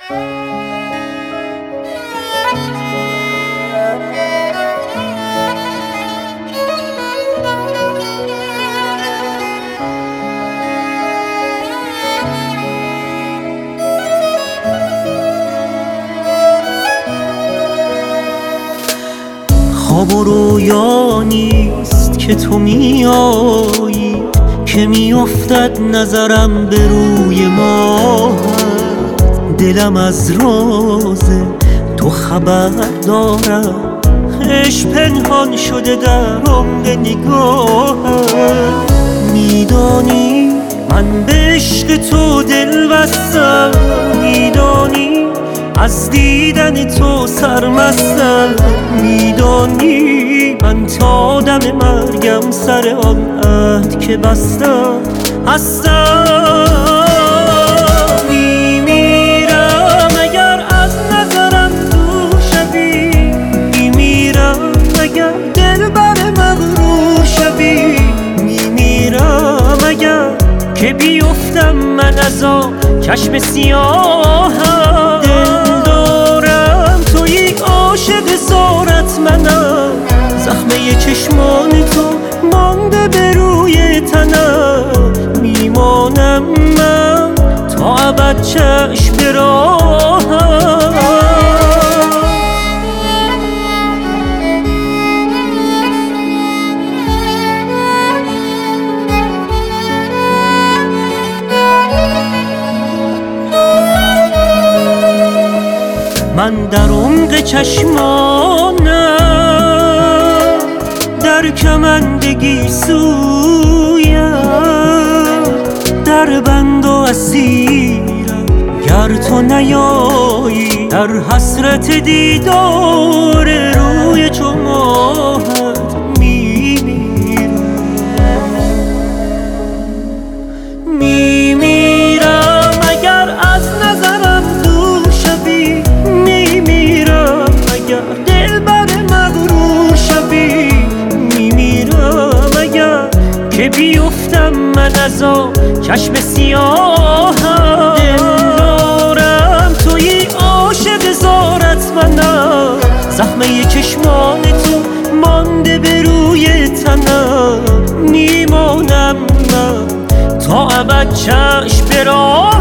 خواب و رویا نیست که تو میایی، که میافتد نظرم به روی ماهت. دلم از راز تو خبر دارم، عشق پنهان شده در عمق نگاهت. میدانی من به عشق تو دل بستم، میدانی از دیدن تو سرمستم، میدانی من تا دم مرگم سر آن عهد که بستم هستم. میمیرم اگر از نظرم دور شوی، میمیرم اگر دلبر مغرور شوی، میمیرم اگر که بیفتم من از آن چشم سیاهم. عاشق زارت منم، زخمه چشمان تو مانده به روی تنم. میمانم من تا ابد چشم به راهم. من در عمق چشمانم، در کمندگی سویم، در بند و اسیرم گر تو نیایی. در حسرت دیدار روی چو ماهت میمیرم اگر از نظرم دور شوی، میمیرم اگر دلبر مغرور شوی، میمیرم اگر که بیفتم من از آن چشم سیاهم. دلدارم تویی عاشق زارت منم، زخمه چشمان تو مانده به روی تنم. میمانم من تا ابد چشم به راهم.